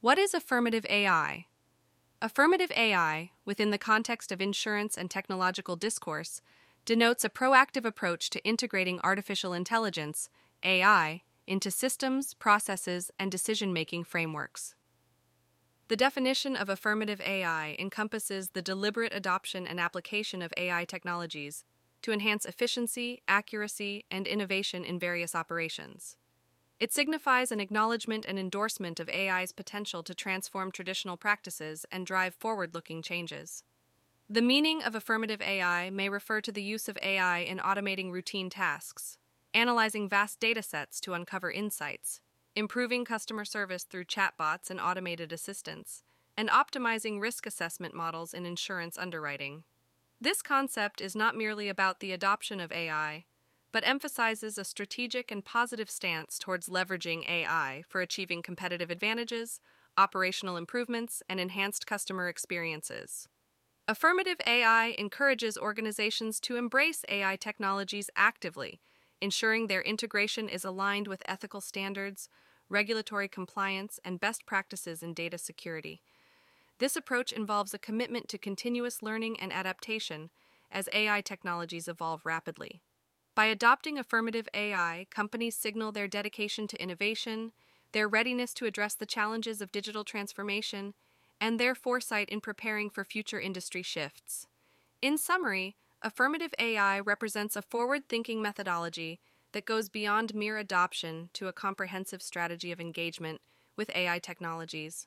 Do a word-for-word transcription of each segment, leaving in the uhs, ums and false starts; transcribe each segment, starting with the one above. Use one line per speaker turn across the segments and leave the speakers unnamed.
What is affirmative A I? Affirmative A I, within the context of insurance and technological discourse, denotes a proactive approach to integrating artificial intelligence, A I, into systems, processes, and decision-making frameworks. The definition of affirmative A I encompasses the deliberate adoption and application of A I technologies to enhance efficiency, accuracy, and innovation in various operations. It signifies an acknowledgement and endorsement of A I's potential to transform traditional practices and drive forward-looking changes. The meaning of affirmative A I may refer to the use of A I in automating routine tasks, analyzing vast datasets to uncover insights, improving customer service through chatbots and automated assistants, and optimizing risk assessment models in insurance underwriting. This concept is not merely about the adoption of A I, but emphasizes a strategic and positive stance towards leveraging A I for achieving competitive advantages, operational improvements, and enhanced customer experiences. Affirmative A I encourages organizations to embrace A I technologies actively, ensuring their integration is aligned with ethical standards, regulatory compliance, and best practices in data security. This approach involves a commitment to continuous learning and adaptation as A I technologies evolve rapidly. By adopting affirmative A I, companies signal their dedication to innovation, their readiness to address the challenges of digital transformation, and their foresight in preparing for future industry shifts. In summary, affirmative A I represents a forward-thinking methodology that goes beyond mere adoption to a comprehensive strategy of engagement with A I technologies.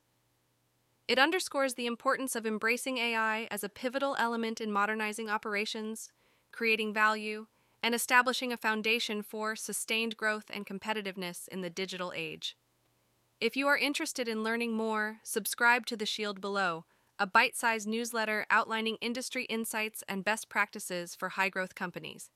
It underscores the importance of embracing A I as a pivotal element in modernizing operations, creating value, and establishing a foundation for sustained growth and competitiveness in the digital age. If you are interested in learning more, subscribe to The Shield below, a bite-sized newsletter outlining industry insights and best practices for high-growth companies.